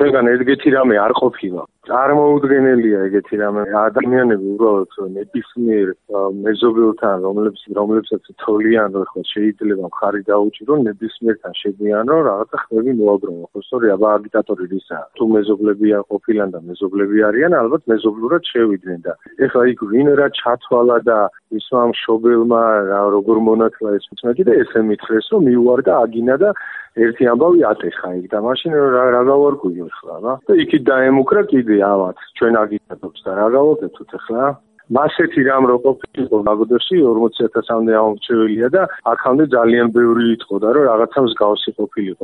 ჩვენგან ეგეთი რამე არ ყოფილა. წარმოუდგენელია ეგეთი რამე. ადამიანები უბრალოდ ნებისმიერ მეზობელთან, რომლებსაც თოლიან რომ ხო შეიძლება მხარი დაუჭირო, ნებისმიერთან შეგვიან რომ რაღაცა ხმები მოაგროვო. ხო სწორი, აბა აგიტატორი რისაა? თუ მეზობლებია ყოფილან და მეზობლები არიან, ალბათ მეზობლურად შევიდნენ და ეხლა იქ ვინ რა ჩათვალა და ისმა მშობელმა როგორ მონათლა ეს მეც და ესე მითხრეს რომ მიუვარდა აგინა და ერთი ამბავი ატეხა იქ და მაშინ რა გავარკვიო ხლა რა და იქით დაემუქრა კიდე ამათ ჩვენ აგიტატორს და რა გავაკეთოთ ახლა მასეთი რამ რო ყოფილიყო მაგდოში 40,000-მდე ამორჩეველია და აქამდე ძალიან ბევრი იტყოდა რომ რაღაცა მსგავსი ყოფილიყო